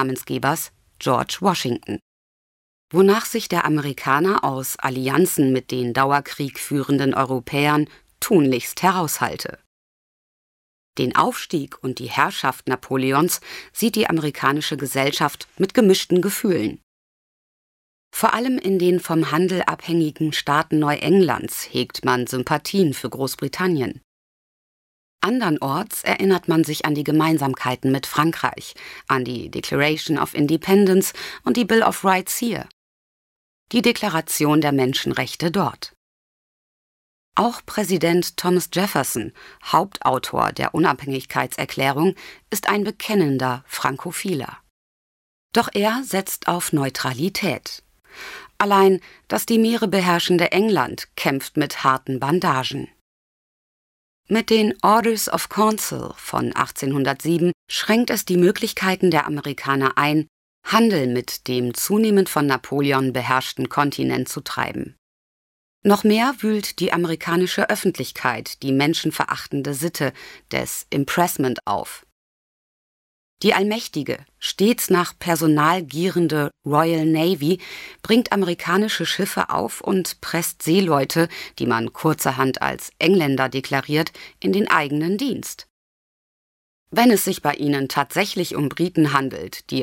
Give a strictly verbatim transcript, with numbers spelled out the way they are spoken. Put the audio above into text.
Namensgebers George Washington, wonach sich der Amerikaner aus Allianzen mit den Dauerkrieg führenden Europäern tunlichst heraushalte. Den Aufstieg und die Herrschaft Napoleons sieht die amerikanische Gesellschaft mit gemischten Gefühlen. Vor allem in den vom Handel abhängigen Staaten Neuenglands hegt man Sympathien für Großbritannien. Andernorts erinnert man sich an die Gemeinsamkeiten mit Frankreich, an die Declaration of Independence und die Bill of Rights hier, die Deklaration der Menschenrechte dort. Auch Präsident Thomas Jefferson, Hauptautor der Unabhängigkeitserklärung, ist ein bekennender Frankophiler. Doch er setzt auf Neutralität. Allein das die Meere beherrschende England kämpft mit harten Bandagen. Mit den Orders of Council von achtzehnhundertsieben schränkt es die Möglichkeiten der Amerikaner ein, Handel mit dem zunehmend von Napoleon beherrschten Kontinent zu treiben. Noch mehr wühlt die amerikanische Öffentlichkeit die menschenverachtende Sitte des Impressment auf. Die allmächtige, stets nach Personal gierende Royal Navy bringt amerikanische Schiffe auf und presst Seeleute, die man kurzerhand als Engländer deklariert, in den eigenen Dienst. Wenn es sich bei ihnen tatsächlich um Briten handelt, die